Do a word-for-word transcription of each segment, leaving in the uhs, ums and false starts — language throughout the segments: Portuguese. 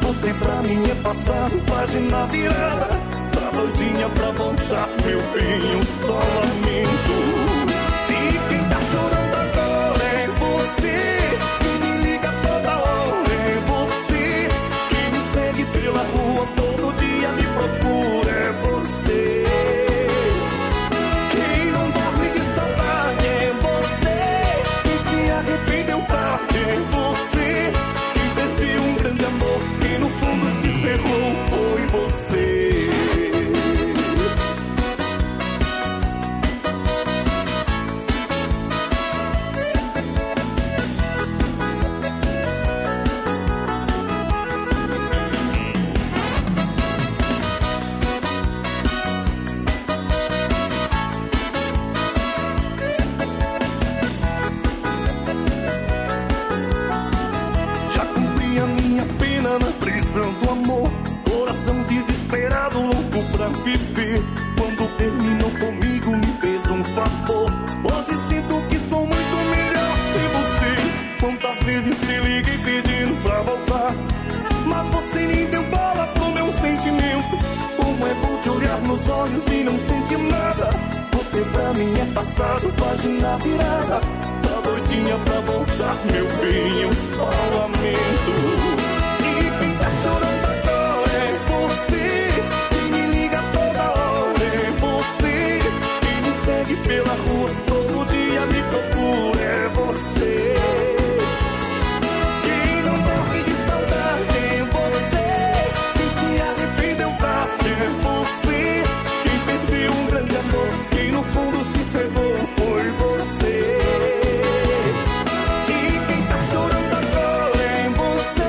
Você pra mim é passado, página virada. Tá doidinha pra voltar, meu bem, um só lamento. E quem tá chorando agora é você, que me liga toda hora é você, que me segue pela rua, todo dia me procura é você. Quem não dorme de saudade é você, quem se arrependeu tarde é você, quem perdeu um grande amor, quem no fundo se ferrou foi você. Do amor, coração desesperado, louco pra viver. Quando terminou comigo me fez um favor. Hoje sinto que sou muito melhor sem você. Quantas vezes te liguei pedindo pra voltar, mas você nem deu bola pro meu sentimento. Como é bom te olhar nos olhos e não sentir nada. Você pra mim é passado, página virada. Tá doidinha pra voltar, meu bem, eu só lamento. Chorando agora é você, quem me liga toda hora é você, quem me segue pela rua, todo dia me procura é você. Quem não morre de saudade é você, quem se arrependeu tarde é você, quem perdeu um grande amor, quem no fundo se ferrou foi você. E quem tá chorando agora é você,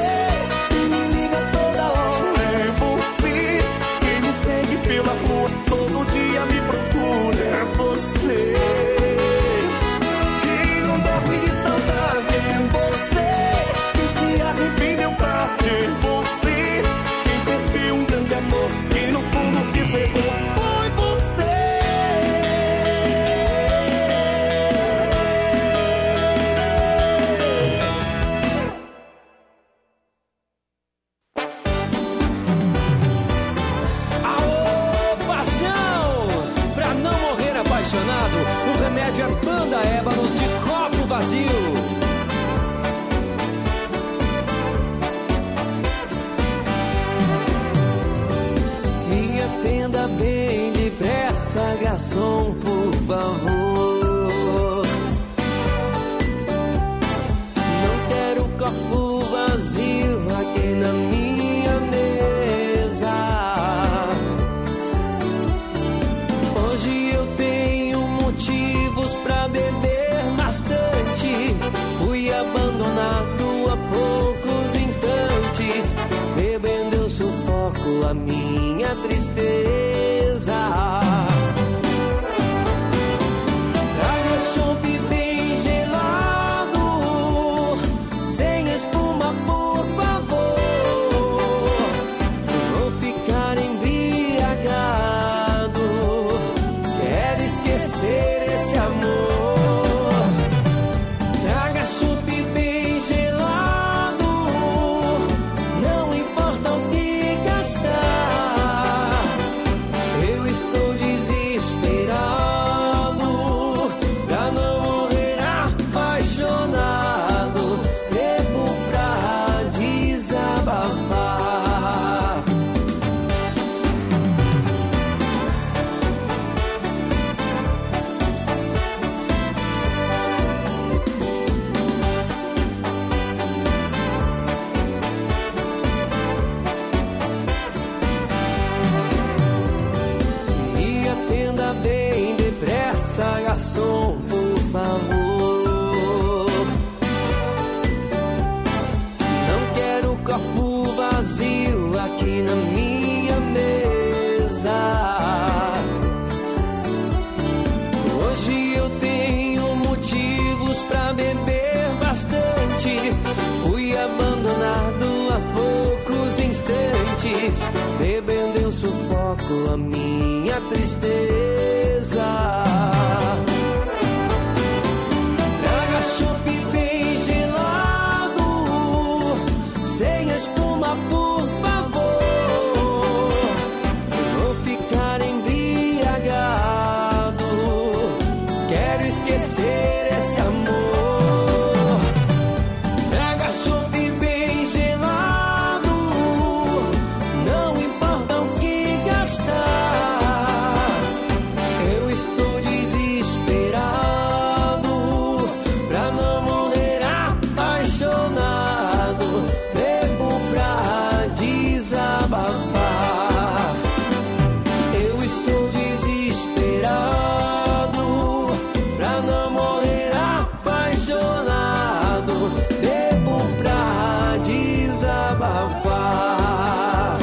pela rua, todo dia me procura é você. Quem não dorme de saudade é você, quem se arrependeu tarde é você, quem perdeu um grande amor, quem no fundo se ferrou foi você. O remédio é Banda Ébanos de copo vazio. Me atenda bem depressa, garçom, por favor. Não quero copo vazio aqui na minha mesa. Hoje eu tenho motivos pra beber bastante. Fui abandonado há poucos instantes. Bebendo eu sufoco a minha tristeza. Traga chope bem gelado, sem espuma, por favor. Vou ficar embriagado, quero esquecer esse amor. Traga chope bem gelado, não importa o que gastar. Eu estou desesperado pra não morrer apaixonado. Bebo pra desabafar. Me atenda bem depressa, garçom, por favor. Não quero copo vazio aqui na minha mesa. Hoje eu tenho motivos pra beber bastante. Fui abandonado há poucos instantes. Bebendo eu sufoco a minha tristeza. Traga chope bem gelado, sem espuma. calma, por favor. Vou ficar embriagado. Quero esquecer esse amor. Pega chope bem gelado. Não importa o que gastar. Eu estou desesperado pra não morrer apaixonado. Bebo pra desabafar. Eu estou desesperado pra não morrer apaixonado. Bebo pra desabafar.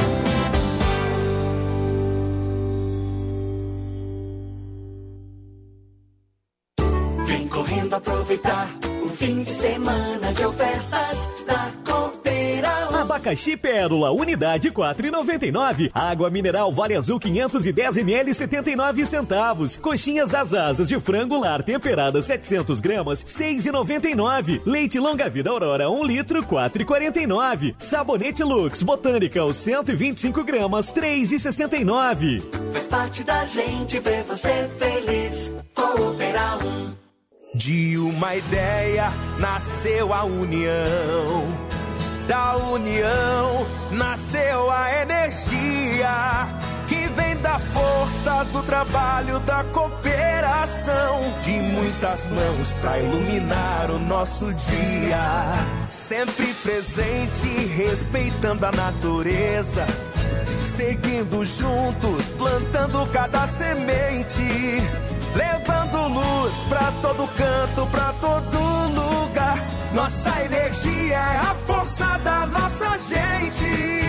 Vem correndo aproveitar o fim de semana de ofertas da Cooperal. Abacaxi Pérola, unidade quatro reais e noventa e nove. Água mineral Vale Azul quinhentos e dez mililitros, setenta e nove centavos. Coxinhas das asas de frango lar temperada setecentos gramas, seis reais e noventa e nove. Leite longa vida Aurora um litro, quatro reais e quarenta e nove. Sabonete Lux Botânica cento e vinte e cinco gramas, três reais e sessenta e nove. Faz parte da gente ver você feliz. Cooperal. De uma ideia nasceu a união, da união nasceu a energia, que vem da força do trabalho, da cooperação, de muitas mãos pra iluminar o nosso dia. Sempre presente, respeitando a natureza, seguindo juntos, plantando cada semente, levando luz pra todo canto, pra todo lugar. Nossa energia é a força da nossa gente.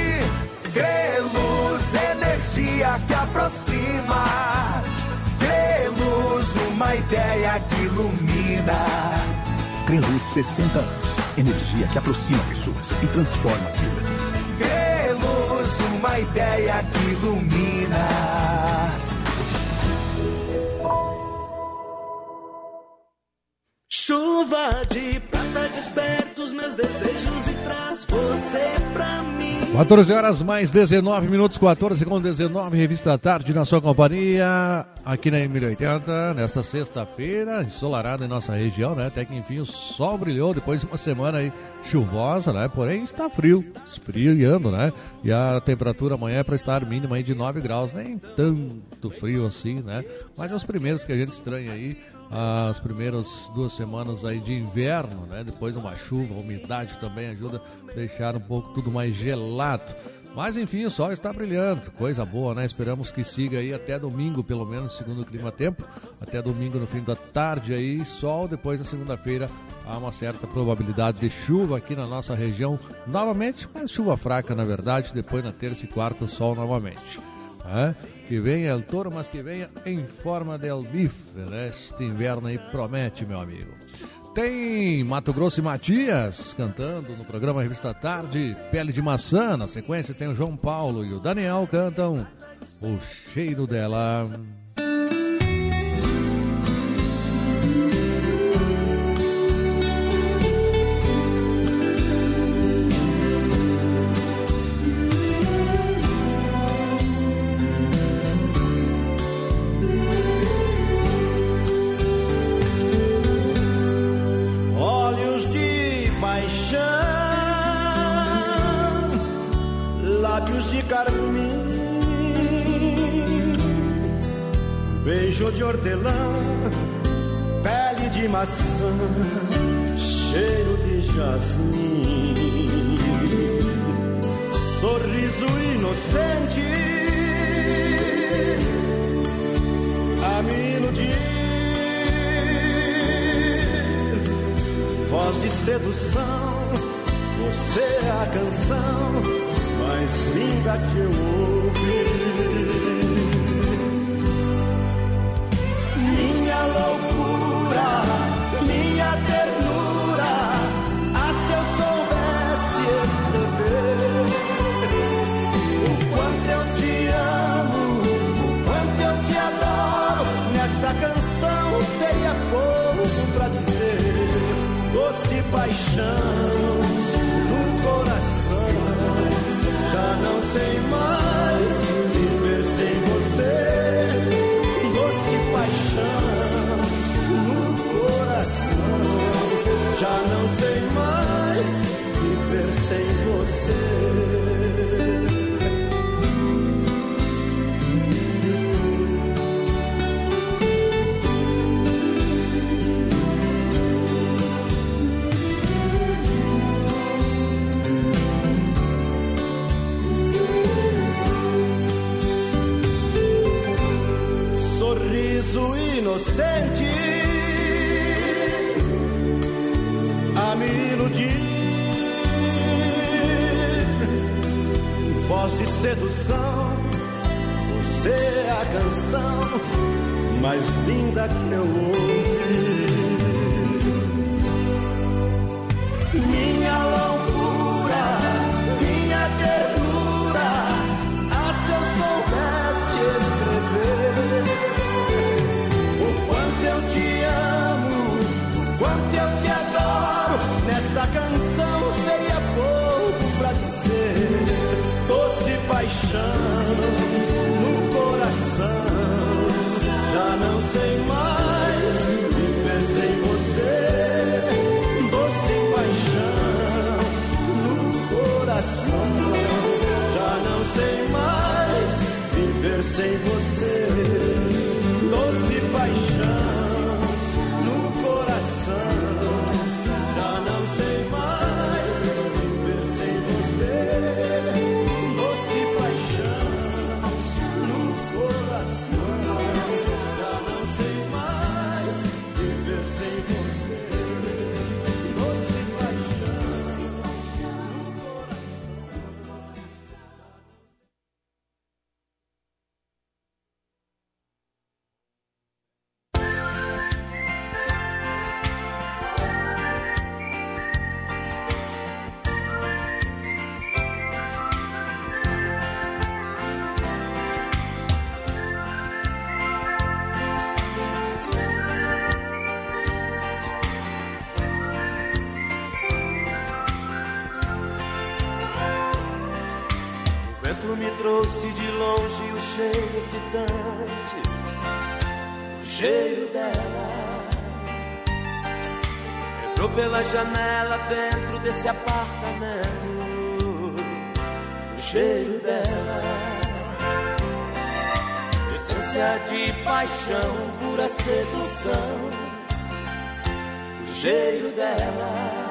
Greluz, energia que aproxima. Greluz, uma ideia que ilumina. Greluz, sessenta anos. Energia que aproxima pessoas e transforma vidas. Greluz, uma ideia que ilumina. Chuva de prata desperta os meus desejos e traz você pra mim. quatorze horas mais dezenove minutos, quatorze com dezenove, Revista da Tarde na sua companhia, aqui na M oitenta, nesta sexta-feira, ensolarada em nossa região, né? Até que enfim o sol brilhou depois de uma semana aí chuvosa, né? Porém está frio, esfriando, né? E a temperatura amanhã é para estar mínima aí de nove graus, nem tanto frio assim, né? Mas é os primeiros que a gente estranha aí. As primeiras duas semanas aí de inverno, né? Depois uma chuva, a umidade também ajuda a deixar um pouco tudo mais gelado. Mas enfim, o sol está brilhando, coisa boa, né? Esperamos que siga aí até domingo, pelo menos, segundo o Clima Tempo. Até domingo no fim da tarde aí, sol. Depois na segunda-feira há uma certa probabilidade de chuva aqui na nossa região novamente, mas chuva fraca na verdade. Depois na terça e quarta, sol novamente. É? Que venha El Toro, mas que venha em forma del bife, né? Este inverno aí promete, meu amigo. Tem Mato Grosso e Matias cantando no programa Revista Tarde, Pele de Maçã. Na sequência tem o João Paulo e o Daniel cantam O Cheiro Dela. Carmim, beijo de hortelã, pele de maçã, cheiro de jasmim, sorriso inocente a me iludir, voz de sedução, você é a canção mais linda que eu ouvi. Minha loucura, minha ternura, ah, se eu soubesse escrever o quanto eu te amo, o quanto eu te adoro, nesta canção seria pouco pra dizer. Doce paixão no coração, inocente a me iludir. Voz de sedução, você é a canção mais linda que eu ouvi. Minha loucura, minha ternura, ah, se eu soubesse escrever o quanto eu te amo, o quanto eu te adoro, nesta canção seria pouco pra dizer. Doce paixão no coração, já não sei mais viver sem você. Doce paixão no coração, já não sei mais viver sem você. Doce paixão no coração, já não sei mais viver sem você. Doce paixão no coração, já não sei mais viver sem você. Doce paixão no coração. O vento me trouxe de longe o cheiro excitante, o cheiro dela. Entrou pela janela dentro desse apartamento, o cheiro dela. Essência de paixão, pura sedução, o cheiro dela.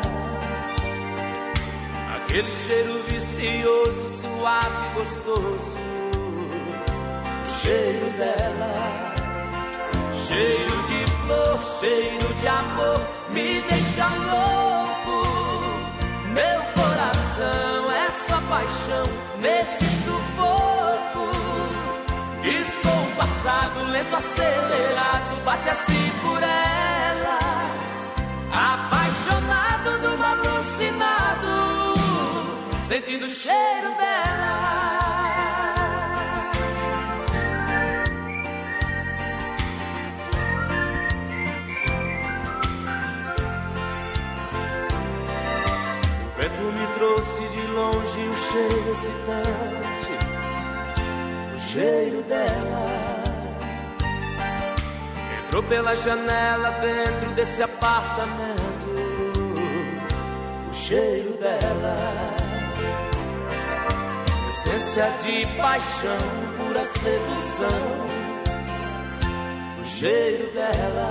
Aquele cheiro vicioso, suave, gostoso, o cheiro dela. Cheiro de flor, cheiro de amor, me deixa louco. Meu coração é só paixão nesse sufoco. Descompassado, lento, acelerado, bate assim por ela. Apaixonado do alucinado, sentindo o cheiro dela. O vento me trouxe de longe o cheiro excitante, o cheiro dela. Entrou pela janela dentro desse apartamento, o cheiro dela. Essência de paixão, pura sedução, o cheiro dela.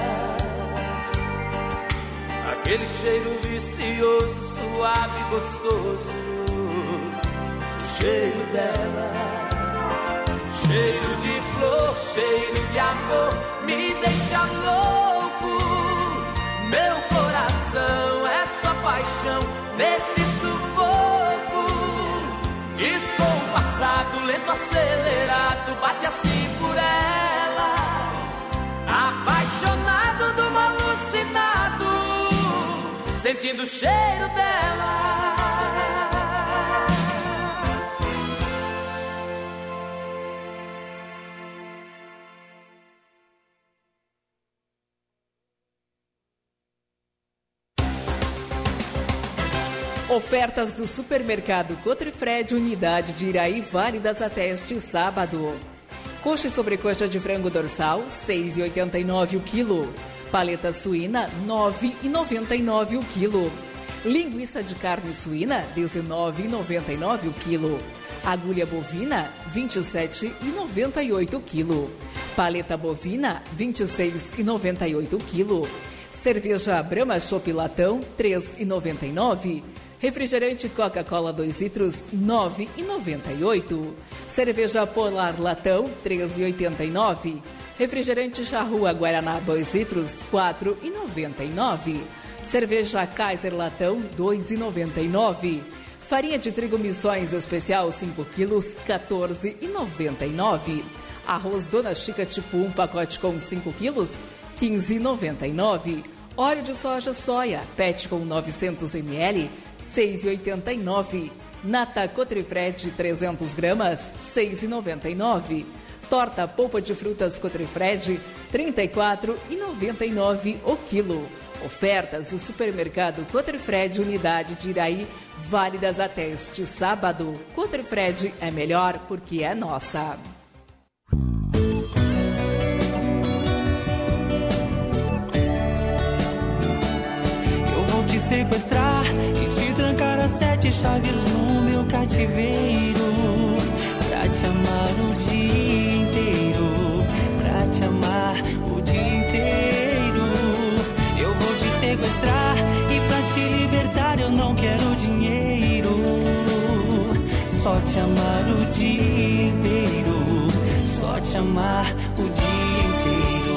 Aquele cheiro vicioso, suave, gostoso, o cheiro dela. Cheiro de flor, cheiro de amor, me deixa louco. Meu coração é só paixão nesse sufoco. Descompassado, lento, acelerado, bate assim por ela. Apaixonado do alucinado, sentindo o cheiro dela. Ofertas do Supermercado Cotrifred, unidade de Iraí, válidas até este sábado. Coxa e sobrecoxa de frango dorsal, seis reais e oitenta e nove centavos o quilo. Paleta suína, nove reais e noventa e nove centavos o quilo. Linguiça de carne suína, dezenove reais e noventa e nove centavos o quilo. Agulha bovina, vinte e sete reais e noventa e oito centavos o quilo. Paleta bovina, vinte e seis reais e noventa e oito centavos o quilo. Cerveja Brahma Chopp Latão, três reais e noventa e nove centavos. Refrigerante Coca-Cola dois litros, nove reais e noventa e oito centavos. Cerveja Polar Latão, três reais e oitenta e nove centavos. Refrigerante Charrua Guaraná dois litros, quatro reais e noventa e nove centavos. Cerveja Kaiser Latão, dois reais e noventa e nove centavos. Farinha de trigo Missões Especial cinco quilos, quatorze reais e noventa e nove centavos. Arroz Dona Chica tipo um pacote com cinco quilos, quinze reais e noventa e nove centavos. Óleo de soja soia, P E T com novecentos mililitros, seis reais e oitenta e nove centavos. Nata Cotrifred trezentas gramas, seis reais e noventa e nove centavos. Torta polpa de frutas Cotrifred, trinta e quatro reais e noventa e nove centavos o quilo. Ofertas do supermercado Cotrifred, unidade de Iraí, válidas até este sábado. Cotrifred é melhor porque é nossa. Eu vou te sequestrar e te trancar as sete chaves no meu cativeiro, pra te amar o dia inteiro, pra te amar o dia inteiro. Eu vou te sequestrar e pra te libertar eu não quero dinheiro, só te amar o dia inteiro, só te amar o dia inteiro.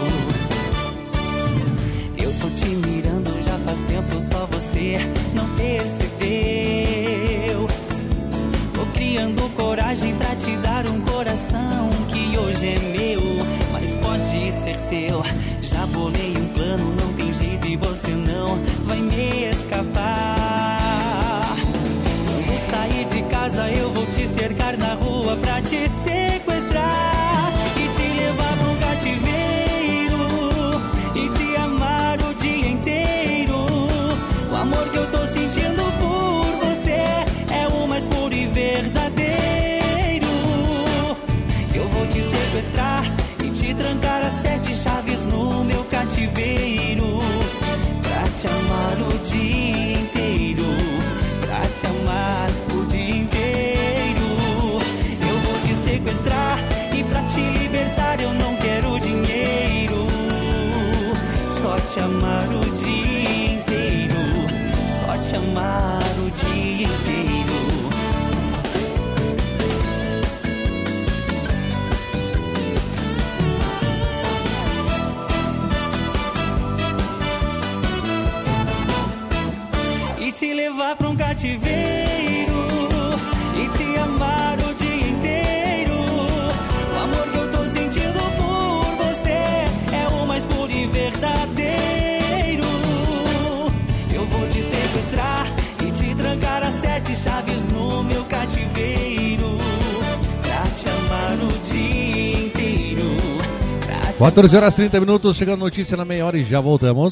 Eu tô te mirando já faz tempo, só você não percebeu. Tô criando coragem pra te dar um coração que hoje é meu, mas pode ser seu. Já bolei um plano, não tem jeito e você não vai me escapar. Quando sair de casa eu vou te cercar na rua pra te sequestrar e te levar pra um cativeiro e te amar o dia inteiro. O amor que eu tô sentindo por você é o mais puro e verdadeiro. Eu vou te sequestrar e te trancar as sete chaves no meu cativeiro, pra te amar o dia inteiro, pra te amar o dia inteiro. Eu vou te sequestrar e pra te libertar eu não quero dinheiro, só te amar o dia inteiro, só te amar o dia inteiro. Te levar pra um cativeiro e te amar o dia inteiro. O amor que eu tô sentindo por você é o mais puro e verdadeiro. Eu vou te sequestrar e te trancar as sete chaves no meu cativeiro, pra te amar o dia inteiro. quatorze horas e trinta minutos, chegando notícia na meia hora e já voltamos.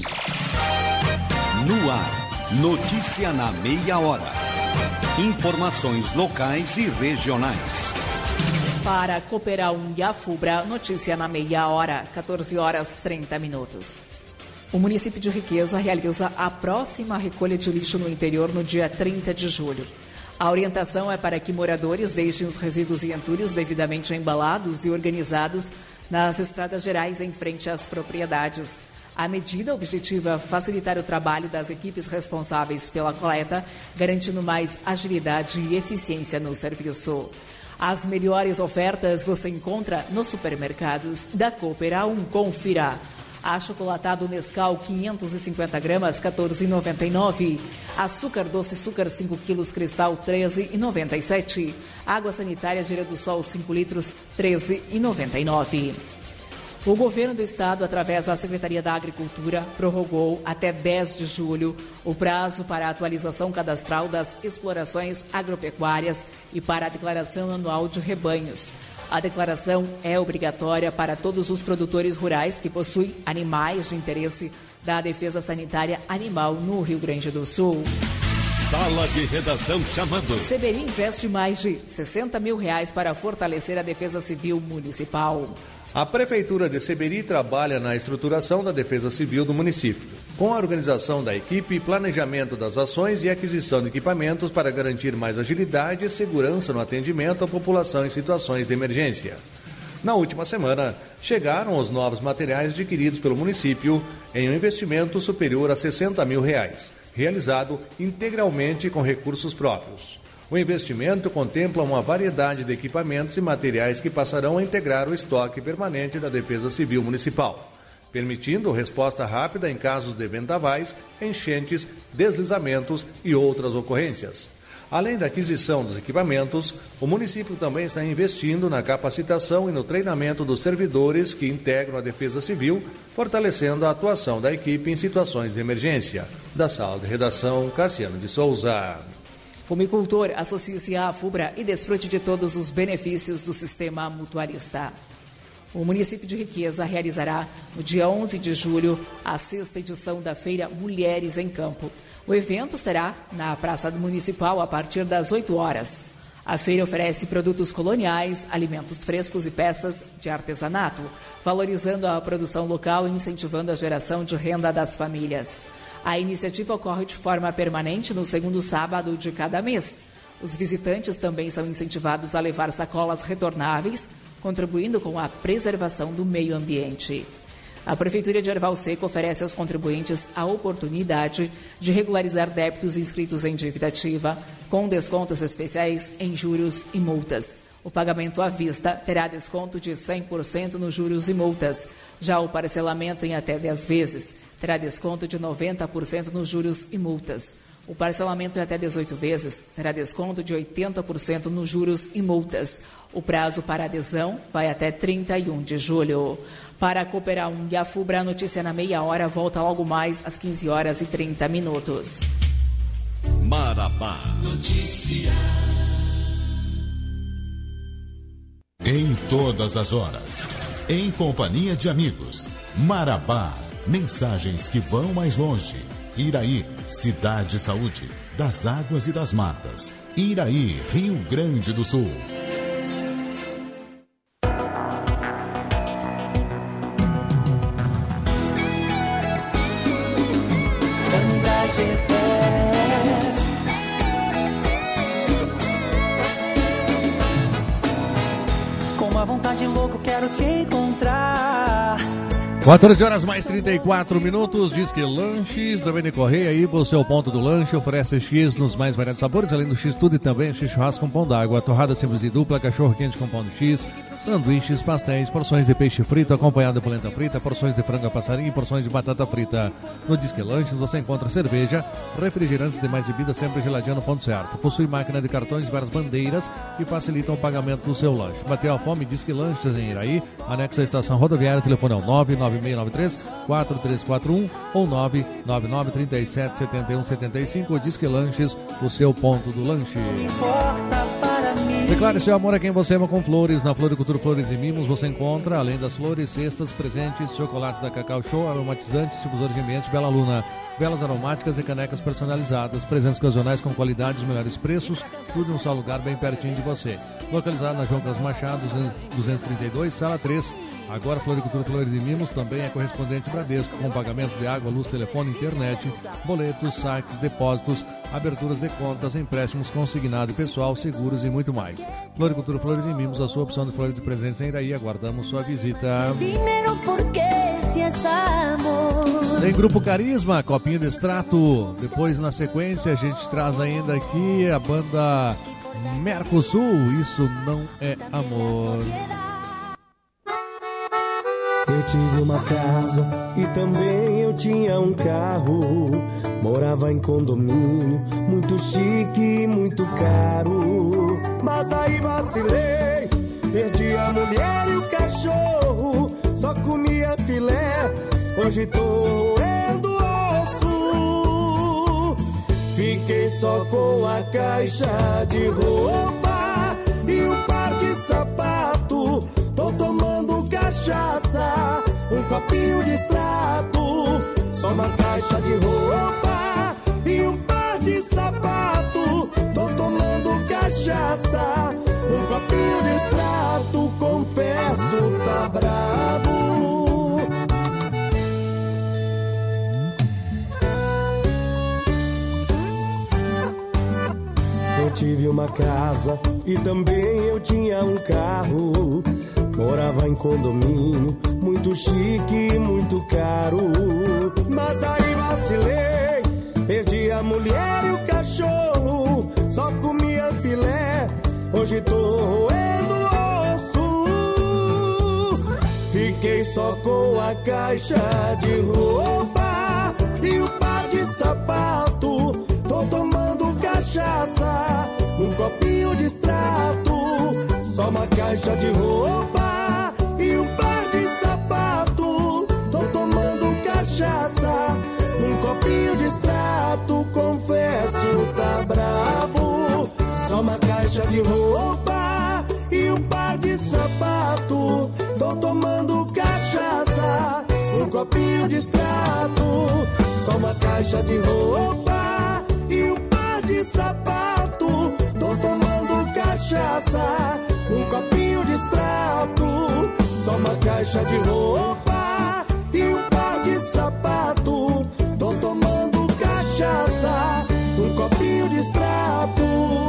No ar. Notícia na meia hora. Informações locais e regionais. Para Cooperar um e a Fubra, notícia na meia hora, quatorze horas e trinta minutos. O município de Riqueza realiza a próxima recolha de lixo no interior no dia trinta de julho. A orientação é para que moradores deixem os resíduos e entulhos devidamente embalados e organizados nas estradas gerais em frente às propriedades. A medida objetiva facilitar o trabalho das equipes responsáveis pela coleta, garantindo mais agilidade e eficiência no serviço. As melhores ofertas você encontra nos supermercados da Cooperar um. Confira. Achocolatado Nescau quinhentos e cinquenta gramas, quatorze reais e noventa e nove centavos. Açúcar doce açúcar cinco quilos Cristal, treze reais e noventa e sete centavos. Água sanitária Gira do Sol cinco litros, treze reais e noventa e nove centavos. O governo do estado, através da Secretaria da Agricultura, prorrogou até dez de julho o prazo para a atualização cadastral das explorações agropecuárias e para a declaração anual de rebanhos. A declaração é obrigatória para todos os produtores rurais que possuem animais de interesse da Defesa Sanitária Animal no Rio Grande do Sul. Sala de redação chamando. Seberi investe mais de sessenta mil reais para fortalecer a Defesa Civil Municipal. A Prefeitura de Seberi trabalha na estruturação da Defesa Civil do município, com a organização da equipe, planejamento das ações e aquisição de equipamentos para garantir mais agilidade e segurança no atendimento à população em situações de emergência. Na última semana, chegaram os novos materiais adquiridos pelo município em um investimento superior a sessenta mil reais, realizado integralmente com recursos próprios. O investimento contempla uma variedade de equipamentos e materiais que passarão a integrar o estoque permanente da Defesa Civil Municipal, permitindo resposta rápida em casos de vendavais, enchentes, deslizamentos e outras ocorrências. Além da aquisição dos equipamentos, o município também está investindo na capacitação e no treinamento dos servidores que integram a Defesa Civil, fortalecendo a atuação da equipe em situações de emergência. Da sala de redação, Cassiano de Souza. Fumicultor, associe-se à FUBRA e desfrute de todos os benefícios do sistema mutualista. O município de Riqueza realizará, no dia onze de julho, a sexta edição da Feira Mulheres em Campo. O evento será na Praça Municipal a partir das oito horas. A feira oferece produtos coloniais, alimentos frescos e peças de artesanato, valorizando a produção local e incentivando a geração de renda das famílias. A iniciativa ocorre de forma permanente no segundo sábado de cada mês. Os visitantes também são incentivados a levar sacolas retornáveis, contribuindo com a preservação do meio ambiente. A Prefeitura de Erval Seco oferece aos contribuintes a oportunidade de regularizar débitos inscritos em dívida ativa, com descontos especiais em juros e multas. O pagamento à vista terá desconto de cem por cento nos juros e multas. Já o parcelamento em até dez vezes terá desconto de noventa por cento nos juros e multas. O parcelamento em até dezoito vezes terá desconto de oitenta por cento nos juros e multas. O prazo para adesão vai até trinta e um de julho. Para a Cooperar um e a FUBRA, a notícia na meia hora volta logo mais às quinze horas e trinta minutos. Marabá. Notícia. Em todas as horas, em companhia de amigos. Marabá, mensagens que vão mais longe. Iraí, Cidade Saúde, das Águas e das Matas. Iraí, Rio Grande do Sul. Com uma vontade louca, quero te encontrar. quatorze horas mais trinta e quatro minutos, Disque Lanches, da Vene Correia, aí o seu ponto do lanche, oferece X nos mais variados sabores, além do X tudo e também X churrasco com pão d'água, torrada simples e dupla, cachorro quente com pão de X, sanduíches, pastéis, porções de peixe frito acompanhado de polenta frita, porções de frango a passarinho e porções de batata frita. No Disque Lanches você encontra cerveja, refrigerantes e demais bebidas sempre geladinha no ponto certo. Possui máquina de cartões e várias bandeiras que facilitam o pagamento do seu lanche. Bateu a fome, Disque Lanches em Iraí, anexo à estação rodoviária, telefone é o nove nove seis nove três quatro três quatro um ou nove nove nove três sete sete um sete cinco. Disque Lanches, o seu ponto do lanche. Declare seu amor a quem você ama com flores. Na Floricultura Flores e Mimos você encontra, além das flores, cestas, presentes, chocolates da Cacau Show, aromatizantes, difusores de ambiente Bela Luna, velas aromáticas e canecas personalizadas, presentes ocasionais com qualidade e melhores preços, tudo em um só lugar bem pertinho de você. Localizado na João Carlos Machado, duzentos e trinta e dois, sala três. Agora Floricultura Flores e Mimos também é correspondente Bradesco, com pagamentos de água, luz, telefone, internet, boletos, saques, depósitos, aberturas de contas, empréstimos consignado e pessoal, seguros e muito mais. Floricultura Flores e Mimos, a sua opção de flores e presentes em Iraí. Aguardamos sua visita. Dinheiro porque se é amor. Tem Grupo Carisma, Copinho de Extrato. Depois, na sequência, a gente traz ainda aqui a banda Mercosul. Isso não é amor. Eu tive uma casa e também eu tinha um carro. Morava em condomínio, muito chique, muito caro. Mas aí vacilei, perdi a mulher e o cachorro. Só comia filé, hoje tô roendo osso. Fiquei só com a caixa de roupa e um par de sapato. Tô tomando cachaça, um copinho de extrato. Só uma caixa de roupa e um par de sapato. Tô tomando cachaça, um copinho de extrato. Confesso, tá bravo. Eu tive uma casa e também eu tinha um carro. Morava em condomínio, muito chique, muito caro. Mas aí vacilei, perdi a mulher e o cachorro. só comia filé, hoje tô roendo osso. Fiquei só com a caixa de roupa e o par de sapato. Tô tomando cachaça, um copinho de extrato. Só uma caixa de roupa e um par de sapato. Tô tomando cachaça, um copinho de extrato. Confesso, tá bravo. Só uma caixa de roupa e um par de sapato. Tô tomando cachaça, um copinho de extrato. Só uma caixa de roupa e um par de sapato. Tô tomando cachaça, um copinho de extrato. Só uma caixa de roupa e um par de sapato. Tô tomando cachaça, um copinho de extrato.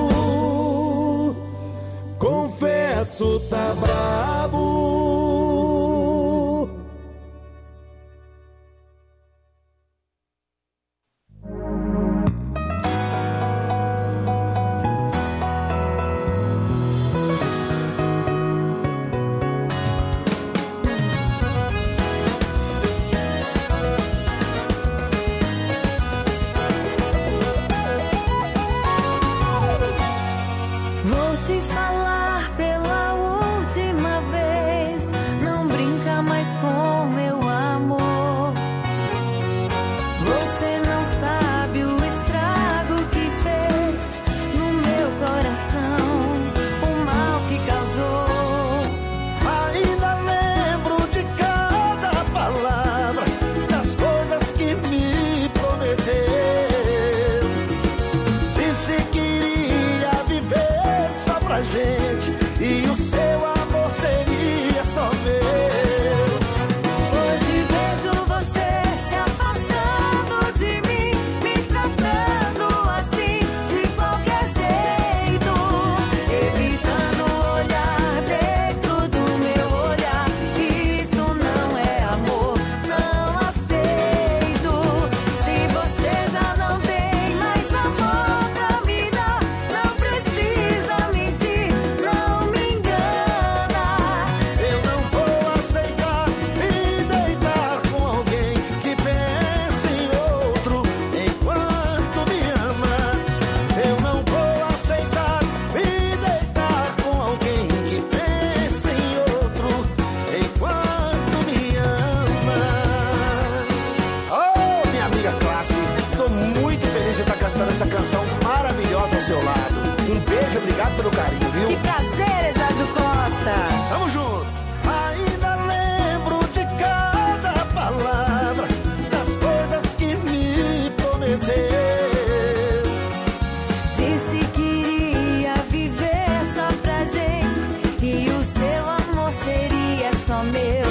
Confesso, tá brabo. Vou te falar pela última vez, não brinca mais com meu amor. Você não sabe o estrago que fez no meu coração, o mal que causou. Ainda lembro de cada palavra, das coisas que me prometeu. Disse que iria viver só pra gente e o seu amor seria só meu. Hoje vejo você se afastando de mim, me tratando assim de qualquer jeito, evitando olhar dentro do meu olhar. Isso não é amor, não aceito. Se você já não tem mais amor pra me dar, não precisa mentir, não me engana. Eu não vou aceitar me deitar com alguém que pensa em outro enquanto me ama. Eu não vou aceitar me deitar com alguém que pensa em outro enquanto me ama. Oh, minha amiga Classe, tô muito feliz de estar cantando essa canção maravilhosa ao seu lado. Um beijo, obrigado pelo carinho, viu? Que prazer, Eduardo Costa. Tamo junto! Ainda lembro de cada palavra, das coisas que me prometeu. Disse que iria viver só pra gente e o seu amor seria só meu.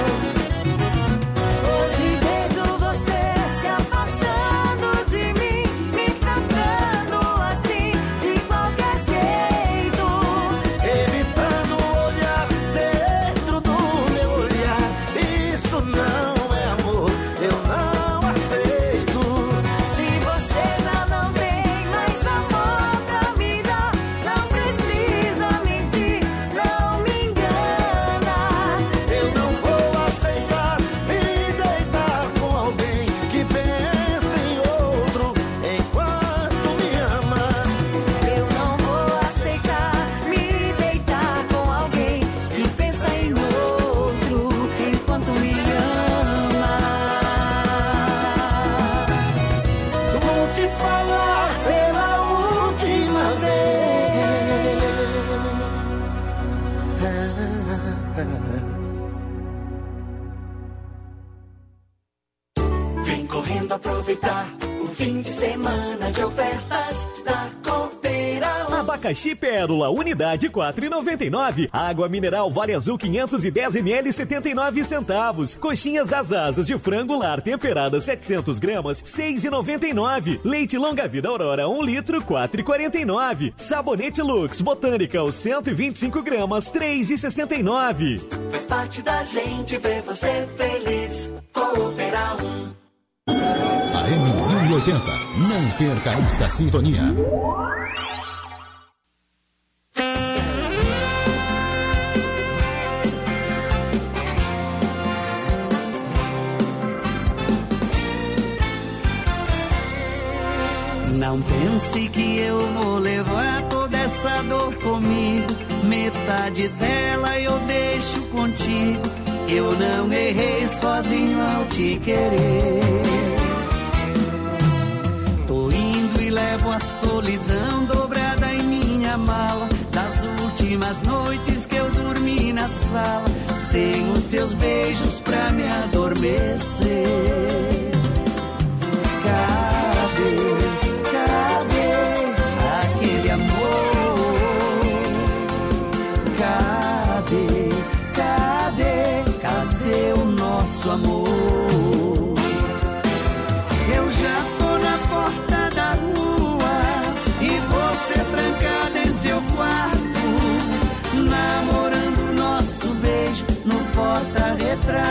Hoje vejo você se afastando de mim, me tratando assim de qualquer jeito, Evitando olhar dentro do meu olhar. Isso não é amor, eu não aceito. Se você já não tem mais amor pra me dar, não precisa mentir, não me engana. Eu não vou aceitar me deitar com alguém que pensa em outro enquanto me ama. Eu não vou aceitar me deitar com alguém que pensa em outro enquanto me ama. Vou te falar pela última vez. Vem correndo aproveitar o fim de semana de ofertas da Cooperal. Abacaxi Pérola, unidade quatro e noventa e nove. Água mineral Vale Azul quinhentos e dez mililitros, setenta e nove centavos. Coxinhas das asas de frango lar temperada setecentos gramas, seis e noventa e nove. Leite longa vida Aurora um litro, quatro e quarenta e nove. Sabonete Lux Botânica os cento e vinte e cinco gramas, três e sessenta e nove. Faz parte da gente ver você feliz. Cooperal. A M mil e oitenta, não perca esta sintonia. disse que eu vou levar toda essa dor comigo. Metade dela eu deixo contigo. Eu não errei sozinho ao te querer. Tô indo e levo a solidão dobrada em minha mala. Das últimas noites que eu dormi na sala, sem os seus beijos pra me adormecer. Cadê, cadê aquele amor? Cadê, cadê, cadê o nosso amor? Eu já tô na porta da rua e você trancada em seu quarto, namorando nosso beijo no porta-retrato.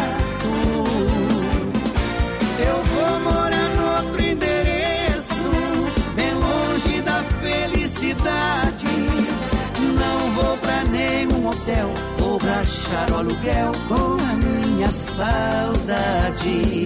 Eu vou morar no outro endereço, bem longe da felicidade. Não vou pra nenhum hotel, vou baixar o aluguel com a minha saudade.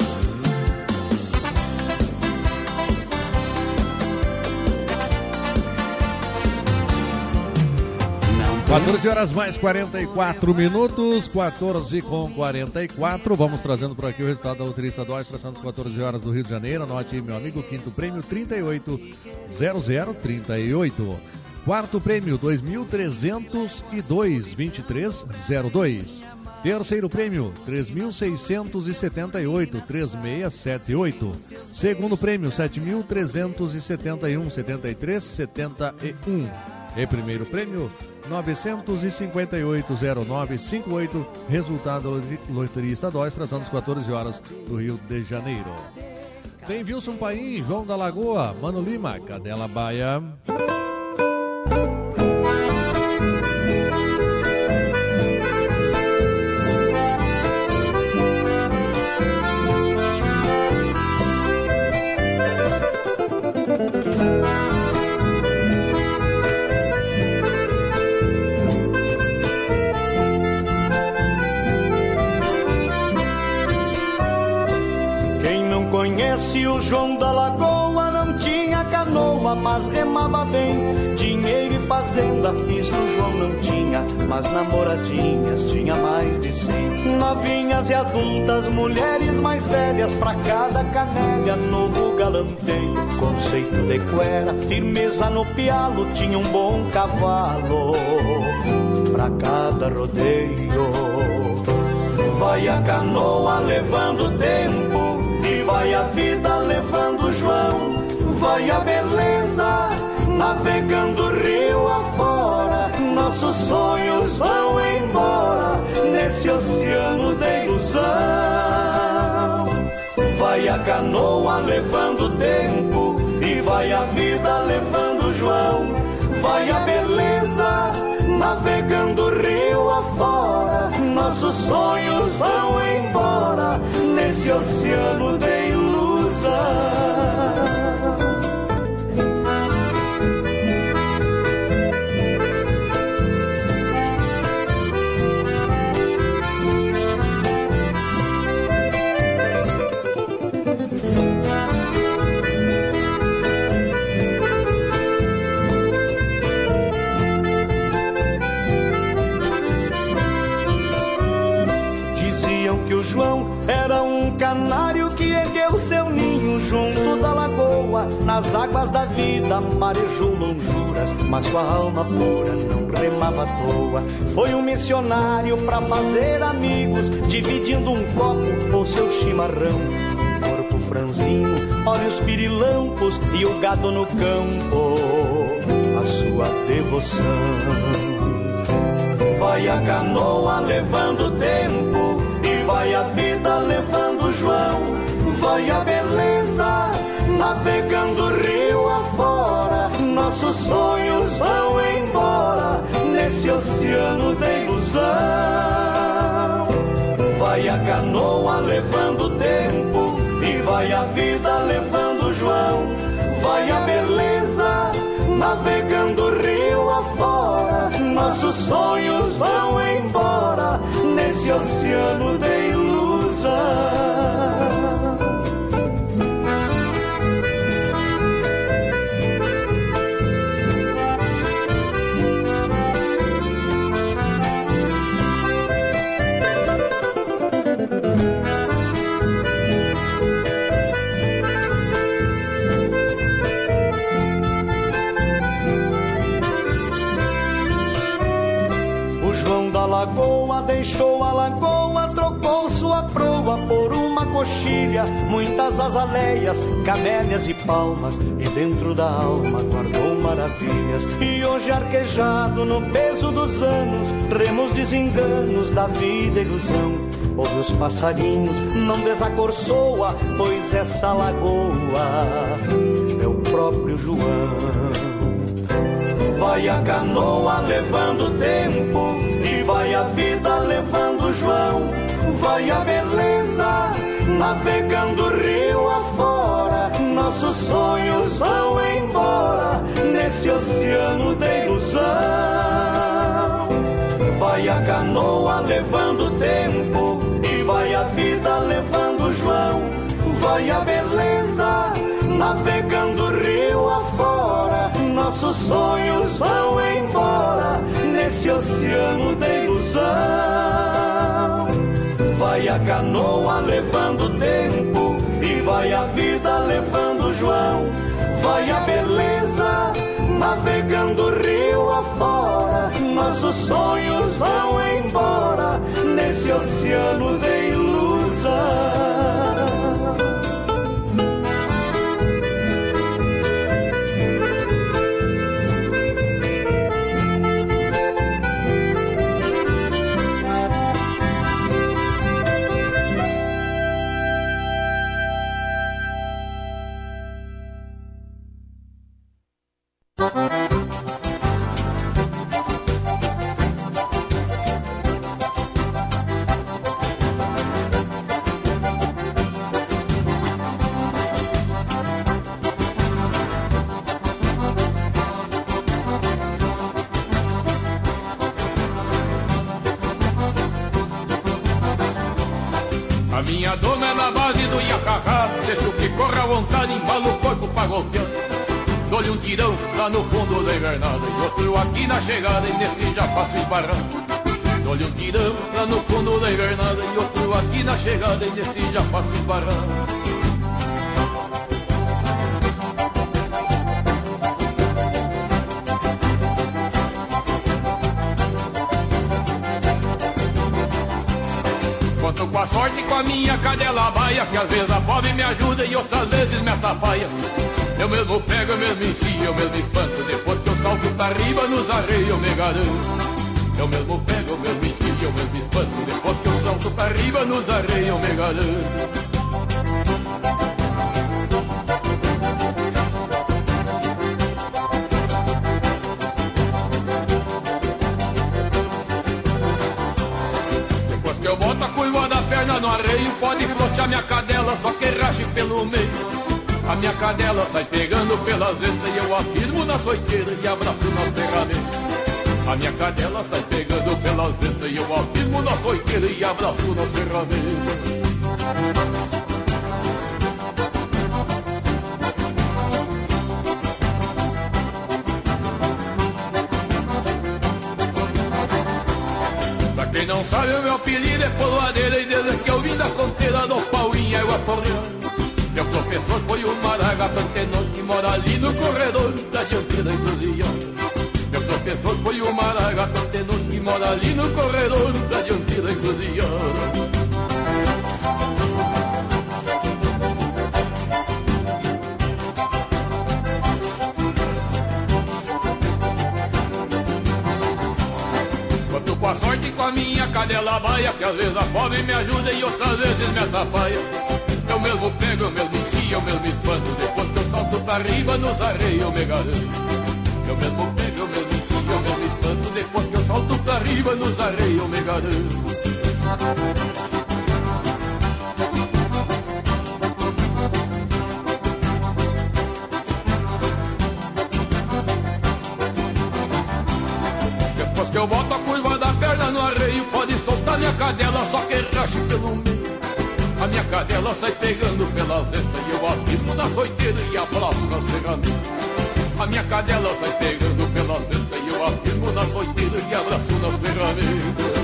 quatorze horas mais quarenta e quatro minutos, quatorze com quarenta e quatro. Vamos trazendo por aqui o resultado da loteria estadual Extração das quatorze horas do Rio de Janeiro. Anote aí, meu amigo, quinto prêmio trinta e oito zero zero trinta e oito. Quarto prêmio dois mil trezentos e dois, vinte e três zero dois. Terceiro prêmio três mil seiscentos e setenta e oito, três seis sete oito. Segundo prêmio sete mil trezentos e setenta e um, setenta e três setenta e um. E primeiro prêmio novecentos e cinquenta e oito, zero nove cinquenta e oito. Resultado da loteria estadual Extração das quatorze horas do Rio de Janeiro. Tem Wilson Paim, João da Lagoa, Mano Lima, Cadela Baia. Conhece o João da Lagoa, não tinha canoa, mas remava bem. Dinheiro e fazenda, isso o João não tinha, mas namoradinhas tinha mais de cem. Novinhas e adultas, mulheres mais velhas, pra cada camélia, novo galanteio. Conceito de cuera, firmeza no pialo, tinha um bom cavalo pra cada rodeio. Vai a canoa levando o tempo, e vai a vida levando o João. Vai a beleza navegando rio afora. Nossos sonhos vão embora nesse oceano de ilusão. Vai a canoa levando o tempo, e vai a vida levando o João. Vai a beleza navegando rio afora. Nossos sonhos vão embora nesse oceano de ilusão. João era um canário que ergueu seu ninho junto da lagoa. Nas águas da vida marejou lonjuras, mas com a alma pura não remava à toa. Foi um missionário pra fazer amigos, dividindo um copo com seu chimarrão. Corpo franzinho, olhos pirilampos e o gado no campo, a sua devoção. Vai a canoa levando o tempo, vai a vida levando o João. Vai a beleza navegando rio afora. Nossos sonhos vão embora nesse oceano de ilusão. Vai a canoa levando o tempo, e vai a vida levando o João. Vai a beleza navegando rio afora. Nossos sonhos vão embora nesse oceano de ilusão. da lagoa, deixou a lagoa, trocou sua proa por uma coxilha, muitas azaleias, camélias e palmas, e dentro da alma guardou maravilhas. E hoje arquejado no peso dos anos, remos desenganos da vida e ilusão. Ouve os passarinhos, não desacorçoa, pois essa lagoa é o próprio João. Vai a canoa levando o tempo, e vai a vida levando o João. Vai a beleza navegando rio afora, nossos sonhos vão embora nesse oceano de ilusão. Vai a canoa levando o tempo, e vai a vida levando o João. Vai a beleza navegando rio afora, nossos sonhos vão embora nesse oceano de ilusão. Vai a canoa levando o tempo, e vai a vida levando o João. Vai a beleza navegando rio afora, nossos sonhos vão embora nesse oceano de ilusão. Minha doma é na base do iacacá, deixo que corra à vontade, embalo o corpo pra golpear. Dou-lhe um tirão lá no fundo da invernada, e outro aqui na chegada, e nesse já passo esbarrando. Dou-lhe um tirão lá no fundo da invernada, e outro aqui na chegada, e nesse já passo esbarrando. Conto com a sorte com a minha cadela baia, que às vezes a pobre me ajuda e outras vezes me atrapalha. Eu mesmo pego, eu mesmo ensino, eu mesmo espanto, depois que eu salto pra riba nos arreios eu me garanto. Eu mesmo pego, eu mesmo ensino, eu mesmo espanto, depois que eu salto pra riba nos arreios eu me garanto. Eu boto a curva da perna no arreio, pode flochar minha cadela, só que rache pelo meio. A minha cadela sai pegando pelas ventas e eu afirmo na soiteira e abraço na ferramenta. A minha cadela sai pegando pelas ventas e eu afirmo na soiteira e abraço na ferramenta. Quem não sabe o meu apelido é poloadeira, e desde que eu vim da fronteira do pau em água correndo. Meu professor foi o maragato antenor, que mora ali no corredor da dianteira encruzilhada. Meu professor foi o maragato antenor, que mora ali no corredor da dianteira encruzilhada. Com a sorte com a minha cadela baia, que às vezes a pobre me ajuda e outras vezes me atrapalha. Eu mesmo pego, eu mesmo ensino, eu mesmo espanto, depois que eu salto pra riba nos arreios eu me garanto. Eu mesmo pego, eu mesmo ensino, eu mesmo espanto, depois que eu salto pra riba nos arreios eu me garanto. Depois que eu boto a curva da perna no arreio, pode soltar minha cadela, só que rache pelo meio. A minha cadela sai pegando pela venta e eu afirmo na soiteira e abraço nas ferramentas. A minha cadela sai pegando pela venta e eu afirmo na soiteira e abraço nas ferramentas.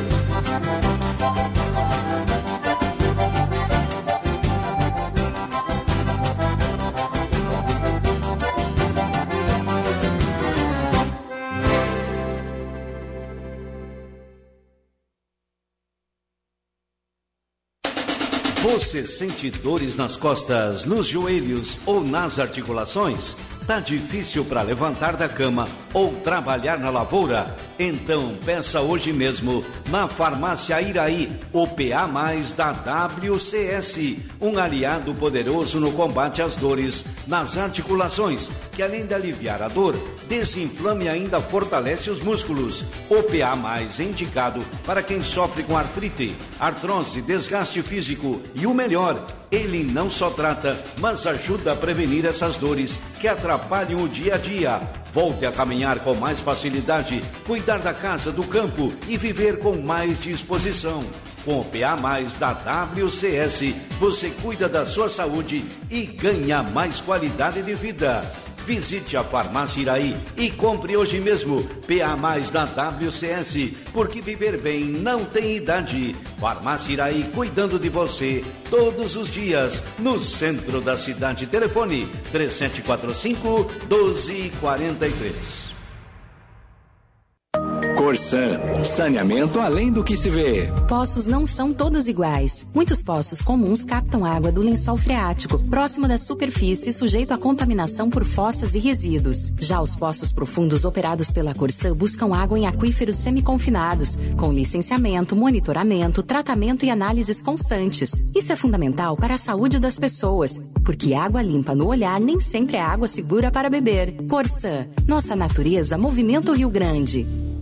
Você sente dores nas costas, nos joelhos ou nas articulações? Tá difícil para levantar da cama ou trabalhar na lavoura? Então peça hoje mesmo na Farmácia Iraí o P A mais da W C S, um aliado poderoso no combate às dores nas articulações, que além de aliviar a dor, desinflama e ainda fortalece os músculos. O P A mais é indicado para quem sofre com artrite, artrose, desgaste físico e o melhor, ele não só trata, mas ajuda a prevenir essas dores que atrapalham o dia a dia. Volte a caminhar com mais facilidade, cuidar da casa, do campo e viver com mais disposição. Com o P A mais da W C S, você cuida da sua saúde e ganha mais qualidade de vida. Visite a Farmácia Iraí e compre hoje mesmo P A mais da W C S, porque viver bem não tem idade. Farmácia Iraí, cuidando de você todos os dias, no centro da cidade. Telefone três sete quatro cinco, um dois quatro três. Corsan, saneamento além do que se vê. Poços não são todos iguais. Muitos poços comuns captam água do lençol freático, próximo da superfície, sujeito à contaminação por fossas e resíduos. Já os poços profundos operados pela Corsan buscam água em aquíferos semiconfinados, com licenciamento, monitoramento, tratamento e análises constantes. Isso é fundamental para a saúde das pessoas, porque água limpa no olhar nem sempre é água segura para beber. Corsan, nossa natureza, Movimento Rio Grande.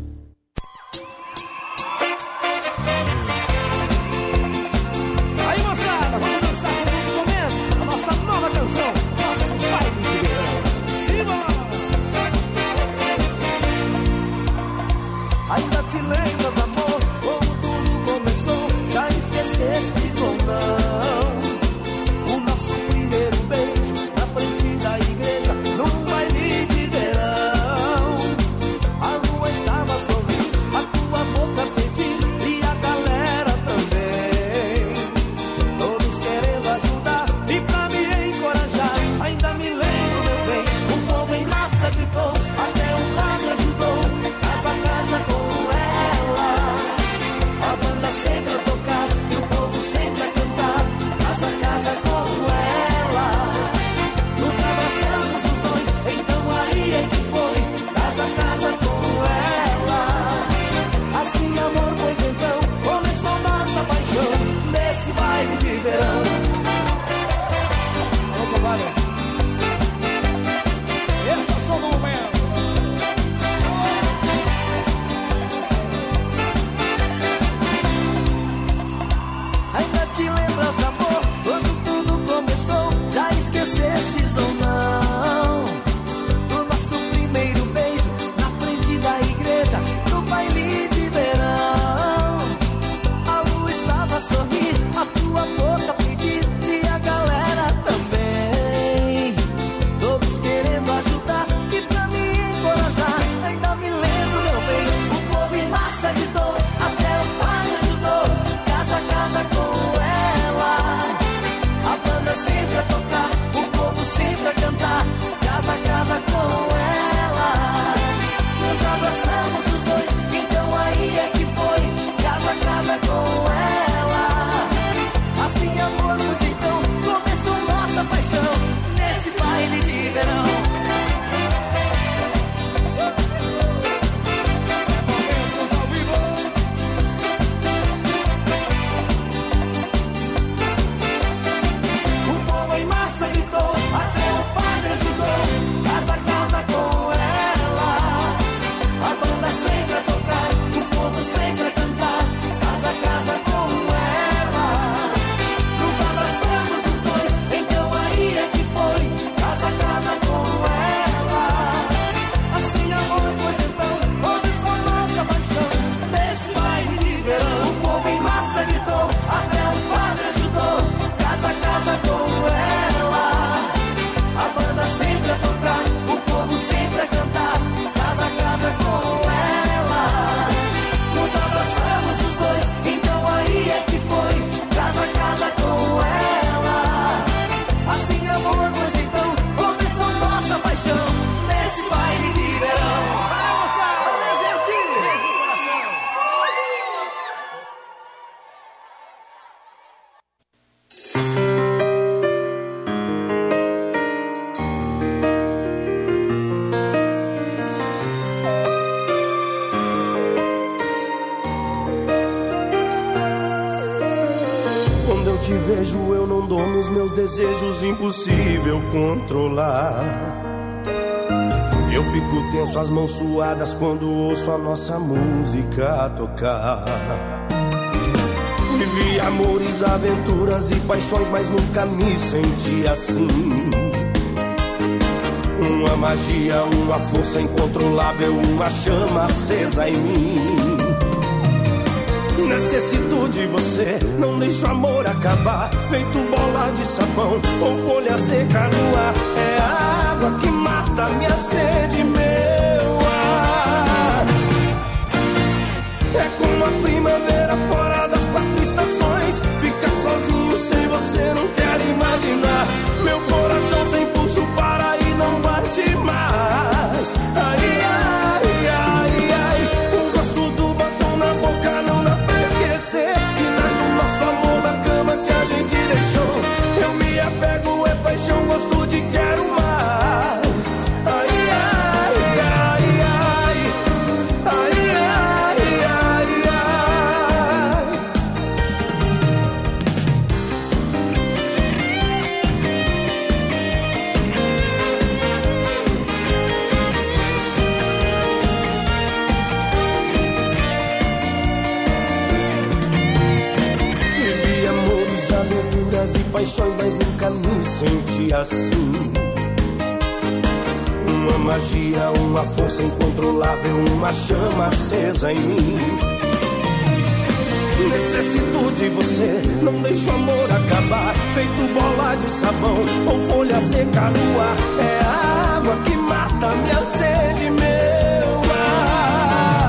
Ainda te lembras, amor, como tudo começou? Já esquecestes ou não? O nosso primeiro beijo na frente da igreja, num baile de verão. A lua estava sorrindo, a tua boca pedindo e a galera também. Todos querendo ajudar e pra me encorajar. Ainda me lembro, meu bem, o povo em massa gritou, até o padre ajudou. Casa a casa com ela, te vejo eu não dou nos meus desejos, impossível controlar. Eu fico tenso, as mãos suadas quando ouço a nossa música tocar. Vivi amores, aventuras e paixões, mas nunca me senti assim. Uma magia, uma força incontrolável, uma chama acesa em mim. Necessito de você, não deixo o amor acabar. Feito bola de sabão ou folha seca no ar. É a água que mata minha sede, meu ar. É como a primavera fora das quatro estações. Fica sozinho sem você, não quero imaginar. Meu coração sem pulso para e não bate mais. Ai, ai, ai, ai. O gosto do batom na boca não dá pra esquecer. Sinais do nosso amor na cama que a gente deixou. Eu me apego, é paixão, gosto de quero mais. Ai, ai, ai, ai. Ai, ai, ai, ai. Vivi amores, aventuras e paixões, mas nunca me senti assim. Uma magia, uma força incontrolável, uma chama acesa em mim. Necessito de você, não deixo o amor acabar. Feito bola de sabão ou folha seca no ar. É a água que mata minha sede, meu mar.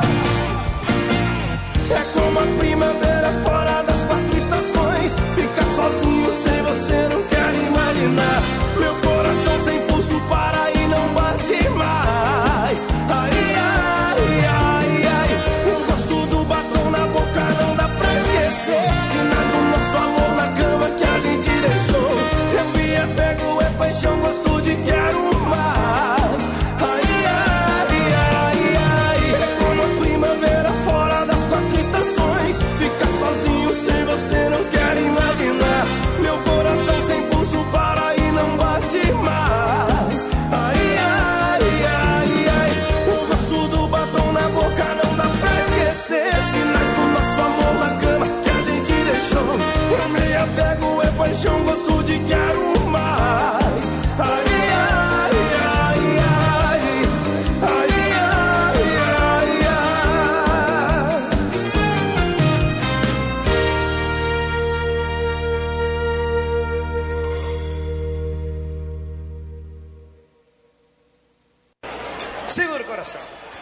É como a primavera fora das quatro estações. Fica sozinho sem você, não quero imaginar. Meu coração sem pulso para e não bate mais. Ai, ai, ai, ai. O gosto do batom na boca não dá pra esquecer. Sinais do nosso amor na cama que a gente deixou. Eu me apego, é paixão, gosto de quero mais. Ai, ai, ai, ai. É como a primavera fora das quatro estações. Fica sozinho sem você, não quero imaginar. Meu coração sem pulso para e não bate mais. Ai, ai, ai, ai. O gosto do batom na boca não dá pra esquecer. Sinais do nosso amor na cama que a gente deixou. Eu me apego, é paixão, gosto de quero mais. Ai, ai, ai, ai. Ai, ai, ai, ai. Segura o coração.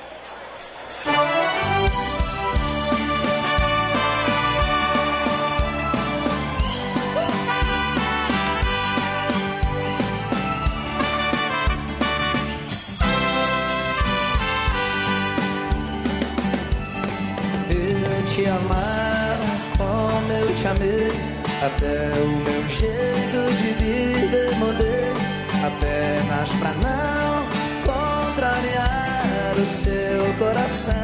Eu te amar como eu te amei. Até o meu jeito de viver mudei. Apenas pra não contrariar o seu coração.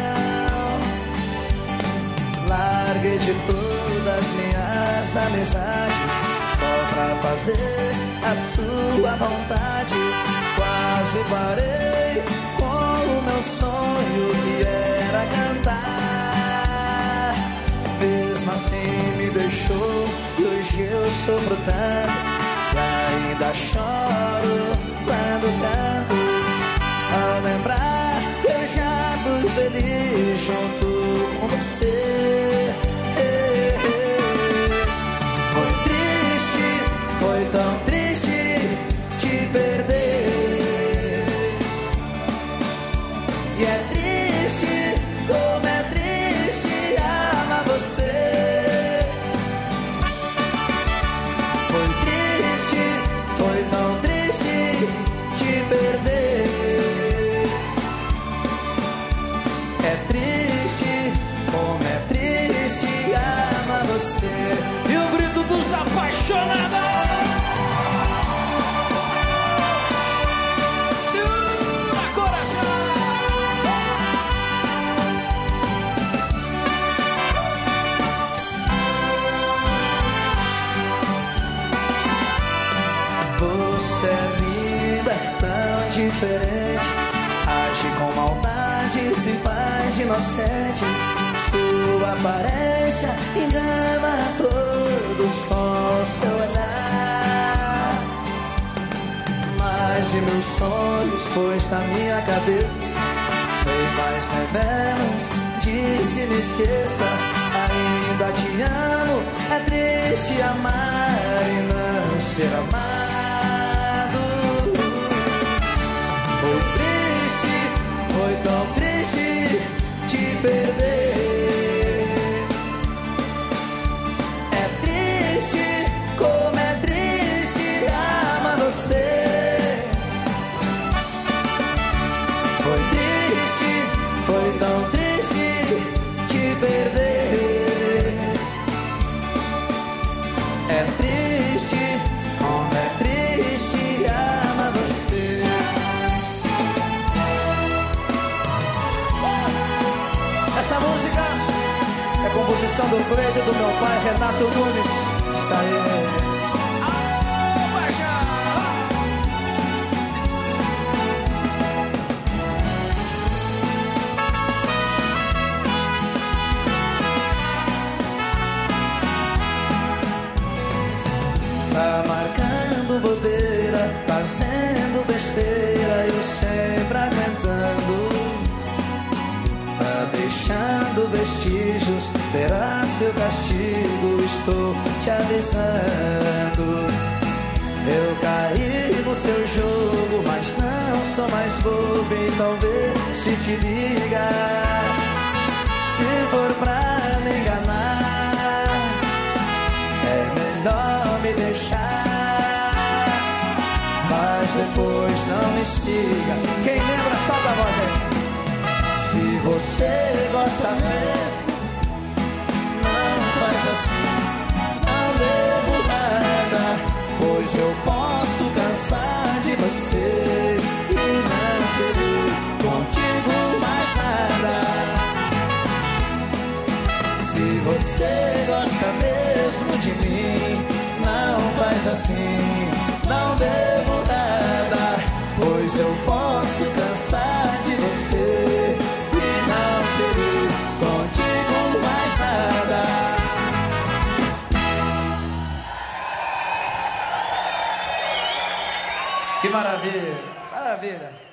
Larguei de todas minhas amizades só pra fazer a sua vontade. Quase parei com o meu sonho que era cantar. Mesmo assim me deixou e hoje eu sofro tanto. E ainda choro quando canto, ao lembrar que eu já fui feliz junto com você. Foi triste, foi tão triste te perder. E é triste, como é triste amar você. Foi tão triste te perder. É triste, como é diferente. Age com maldade, se faz de inocente. Sua aparência engana a todos com seu olhar. Mas de meus sonhos pôs na minha cabeça. Sei mais nem menos, disse me esqueça. Ainda te amo, é triste amar e não ser amado. Foi triste, foi tão triste te perder. É triste, como é triste amar você. Foi triste, foi tão triste te perder. É triste, como é triste amar você. Essa música é composição do Cleide e do meu pai Renato Nunes. Está aí. Tá marcando bobeira, fazendo besteira, eu sempre aguentando. Tá deixando vestígios, terá seu castigo, estou te avisando. Eu caí no seu jogo, mas não sou mais bobo, então vê se te liga. Se for pra me enganar, é melhor me deixar, mas depois não me siga. Quem lembra, solta a voz aí. Se você gosta mesmo, não faz assim, não devo nada, pois eu posso cansar de você e não querer contigo mais nada. Se você gosta mesmo de mim, não faz assim, não devo nada, pois eu posso cansar de você e não querer contigo mais nada. Que maravilha, maravilha.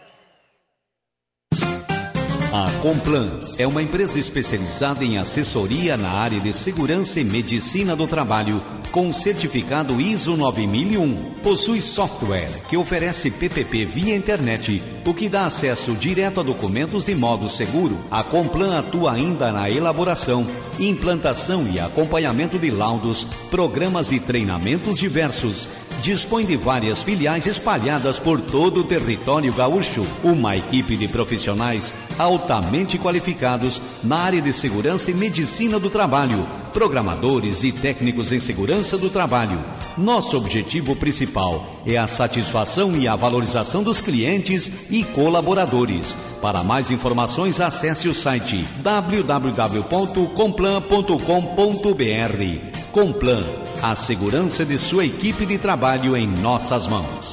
A Complan é uma empresa especializada em assessoria na área de segurança e medicina do trabalho, com certificado I S O nove mil e um. Possui software que oferece P P P via internet, o que dá acesso direto a documentos de modo seguro. A Complan atua ainda na elaboração, implantação e acompanhamento de laudos, programas e treinamentos diversos. Dispõe de várias filiais espalhadas por todo o território gaúcho. Uma equipe de profissionais altamente qualificados na área de segurança e medicina do trabalho, programadores e técnicos em segurança do trabalho. Nosso objetivo principal é a satisfação e a valorização dos clientes e colaboradores. Para mais informações, acesse o site w w w ponto complan ponto com ponto b r. Complan, a segurança de sua equipe de trabalho em nossas mãos.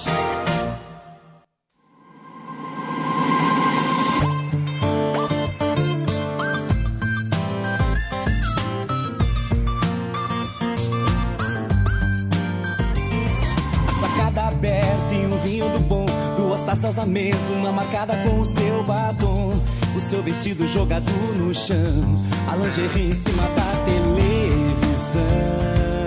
Sacada aberta e um vinho do bom, duas taças na mesa, uma marcada com o seu batom, o seu vestido jogado no chão, a lingerie em cima da televisão.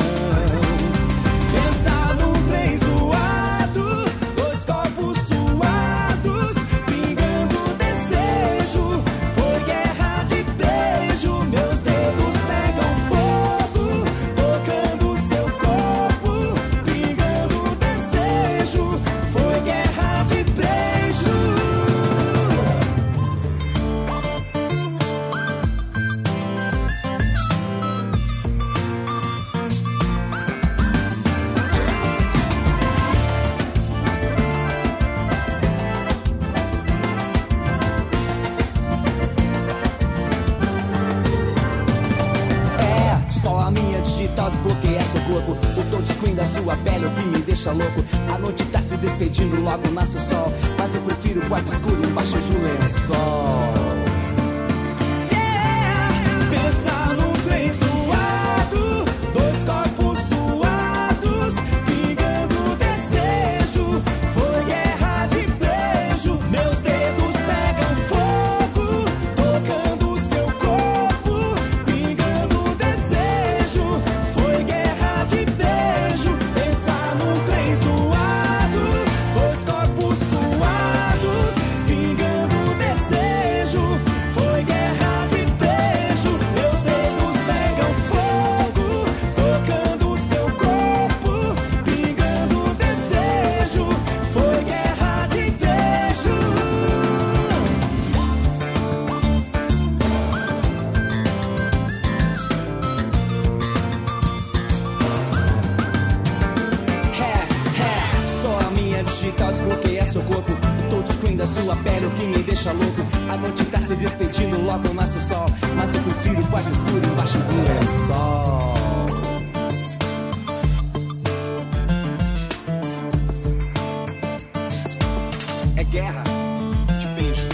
Pensa num trem zoado, dois copos suados, pingando desejo, foi guerra de beijo, meus dedos pegam fogo, tocando seu corpo, pingando desejo, foi guerra de beijo. digital desbloqueia seu corpo. O touchscreen da sua pele é o que me deixa louco. A noite tá se despedindo, logo nasce o sol. Mas eu prefiro o quarto escuro embaixo do lençol. Yeah! Pensa num trem suado, dois corpos suados, pingando desejo. Foi guerra de beijo, meus dedos pegam fogo, tocando seu corpo, pingando desejo. Foi guerra de beijo. Pensa num trem suado, dois corpos suados, pingando desejo. Foi guerra de beijo. Meus dedos pegam fogo, tocando seu corpo, pingando desejo. Foi guerra de beijo. É, é, só a minha digital desbloqueia seu corpo. O touchscreen da sua pele é o que me deixa louco. A noite tá se despedindo, logo nasce o sol. Mas eu prefiro o quarto escuro embaixo do lençol. É guerra de beijo.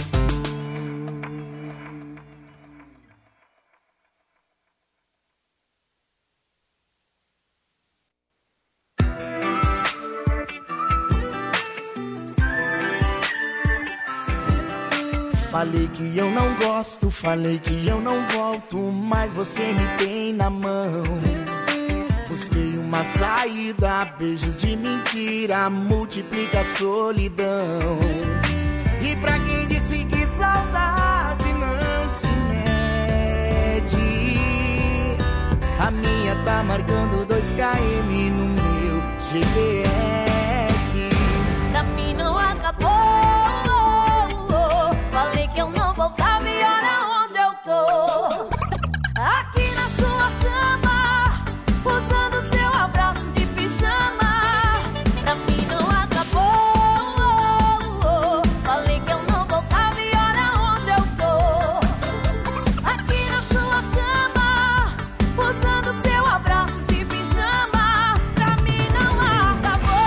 Falei que eu não gosto, falei que eu não volto, mas você me tem na mão. Busquei uma saída, beijos de mentira, multiplica a solidão. E pra quem disse que saudade não se mede, a minha tá marcando dois quilômetros no meu G P S. Pra mim não acabou. Falei que eu não voltava e olha onde eu tô. Aqui na sua cama, usando seu abraço de pijama. Pra mim não acabou. Falei que eu não voltava e olha onde eu tô. Aqui na sua cama, usando seu abraço de pijama. Pra mim não acabou.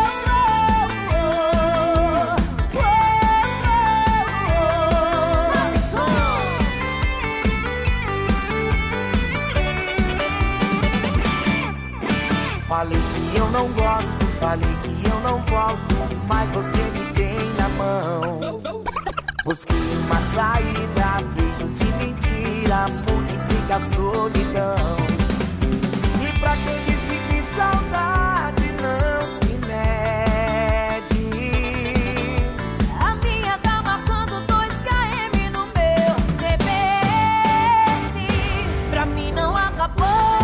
Falei que eu não gosto, falei que eu não volto, mas você me tem na mão. Busquei uma saída, beijos de mentira, multiplica a solidão. E pra quem disse que saudade não se mede, A minha tá marcando dois quilômetros no meu G P S. Pra mim não acabou.